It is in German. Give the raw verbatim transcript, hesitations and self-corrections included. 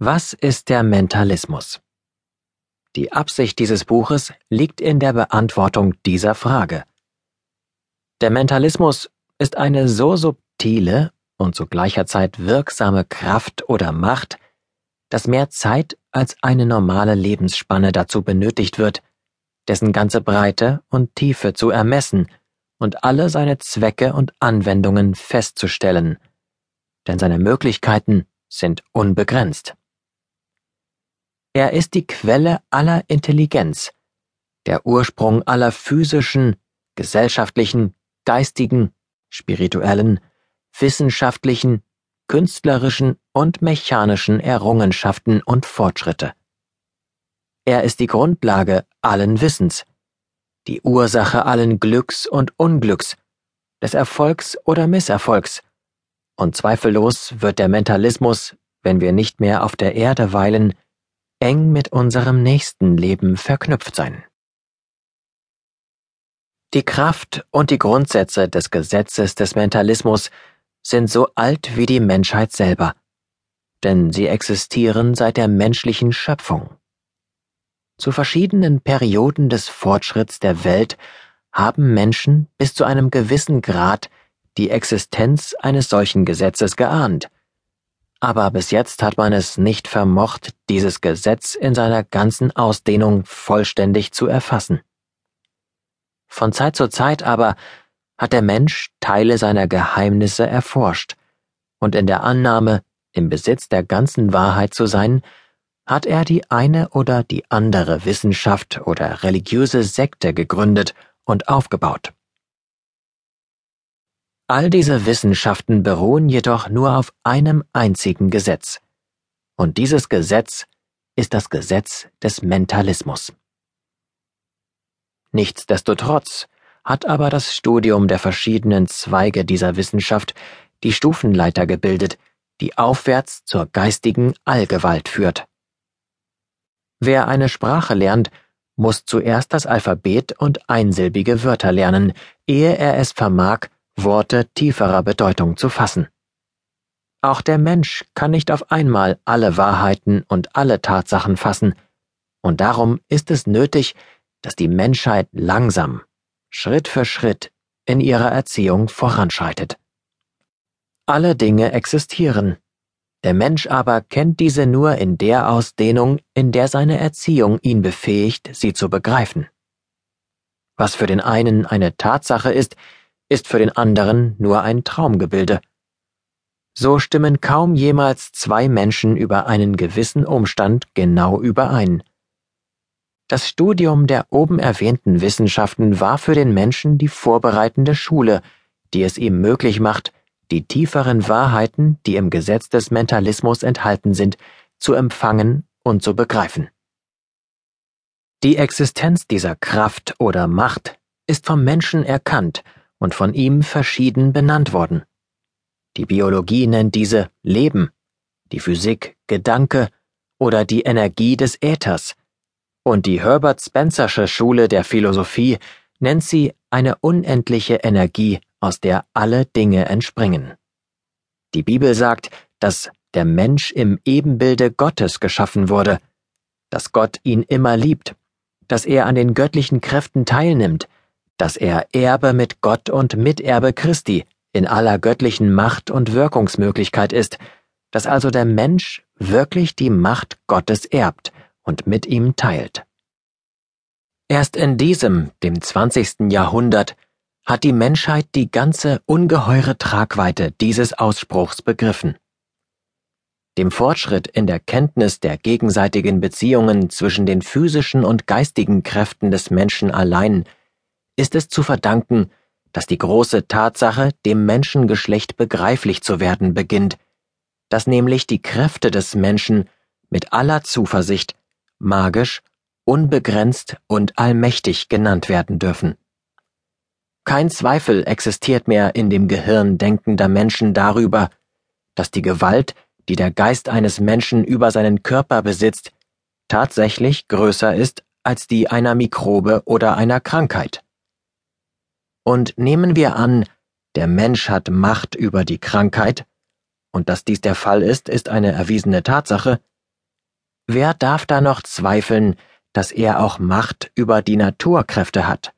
Was ist der Mentalismus? Die Absicht dieses Buches liegt in der Beantwortung dieser Frage. Der Mentalismus ist eine so subtile und zu gleicher Zeit wirksame Kraft oder Macht, dass mehr Zeit als eine normale Lebensspanne dazu benötigt wird, dessen ganze Breite und Tiefe zu ermessen und alle seine Zwecke und Anwendungen festzustellen, denn seine Möglichkeiten sind unbegrenzt. Er ist die Quelle aller Intelligenz, der Ursprung aller physischen, gesellschaftlichen, geistigen, spirituellen, wissenschaftlichen, künstlerischen und mechanischen Errungenschaften und Fortschritte. Er ist die Grundlage allen Wissens, die Ursache allen Glücks und Unglücks, des Erfolgs oder Misserfolgs, und zweifellos wird der Mentalismus, wenn wir nicht mehr auf der Erde weilen, eng mit unserem nächsten Leben verknüpft sein. Die Kraft und die Grundsätze des Gesetzes des Mentalismus sind so alt wie die Menschheit selber, denn sie existieren seit der menschlichen Schöpfung. Zu verschiedenen Perioden des Fortschritts der Welt haben Menschen bis zu einem gewissen Grad die Existenz eines solchen Gesetzes geahnt. Aber bis jetzt hat man es nicht vermocht, dieses Gesetz in seiner ganzen Ausdehnung vollständig zu erfassen. Von Zeit zu Zeit aber hat der Mensch Teile seiner Geheimnisse erforscht, und in der Annahme, im Besitz der ganzen Wahrheit zu sein, hat er die eine oder die andere Wissenschaft oder religiöse Sekte gegründet und aufgebaut. All diese Wissenschaften beruhen jedoch nur auf einem einzigen Gesetz. Und dieses Gesetz ist das Gesetz des Mentalismus. Nichtsdestotrotz hat aber das Studium der verschiedenen Zweige dieser Wissenschaft die Stufenleiter gebildet, die aufwärts zur geistigen Allgewalt führt. Wer eine Sprache lernt, muss zuerst das Alphabet und einsilbige Wörter lernen, ehe er es vermag, Worte tieferer Bedeutung zu fassen. Auch der Mensch kann nicht auf einmal alle Wahrheiten und alle Tatsachen fassen, und darum ist es nötig, dass die Menschheit langsam, Schritt für Schritt, in ihrer Erziehung voranschreitet. Alle Dinge existieren, der Mensch aber kennt diese nur in der Ausdehnung, in der seine Erziehung ihn befähigt, sie zu begreifen. Was für den einen eine Tatsache ist, ist für den anderen nur ein Traumgebilde. So stimmen kaum jemals zwei Menschen über einen gewissen Umstand genau überein. Das Studium der oben erwähnten Wissenschaften war für den Menschen die vorbereitende Schule, die es ihm möglich macht, die tieferen Wahrheiten, die im Gesetz des Mentalismus enthalten sind, zu empfangen und zu begreifen. Die Existenz dieser Kraft oder Macht ist vom Menschen erkannt und von ihm verschieden benannt worden. Die Biologie nennt diese Leben, die Physik Gedanke oder die Energie des Äthers, und die Herbert Spencersche Schule der Philosophie nennt sie eine unendliche Energie, aus der alle Dinge entspringen. Die Bibel sagt, dass der Mensch im Ebenbilde Gottes geschaffen wurde, dass Gott ihn immer liebt, dass er an den göttlichen Kräften teilnimmt, dass er Erbe mit Gott und Miterbe Christi in aller göttlichen Macht und Wirkungsmöglichkeit ist, dass also der Mensch wirklich die Macht Gottes erbt und mit ihm teilt. Erst in diesem, dem zwanzigsten Jahrhundert, hat die Menschheit die ganze ungeheure Tragweite dieses Ausspruchs begriffen. Dem Fortschritt in der Kenntnis der gegenseitigen Beziehungen zwischen den physischen und geistigen Kräften des Menschen allein ist es zu verdanken, dass die große Tatsache dem Menschengeschlecht begreiflich zu werden beginnt, dass nämlich die Kräfte des Menschen mit aller Zuversicht magisch, unbegrenzt und allmächtig genannt werden dürfen. Kein Zweifel existiert mehr in dem Gehirn denkender Menschen darüber, dass die Gewalt, die der Geist eines Menschen über seinen Körper besitzt, tatsächlich größer ist als die einer Mikrobe oder einer Krankheit. Und nehmen wir an, der Mensch hat Macht über die Krankheit, und dass dies der Fall ist, ist eine erwiesene Tatsache, Wer darf da noch zweifeln, dass er auch Macht über die Naturkräfte hat?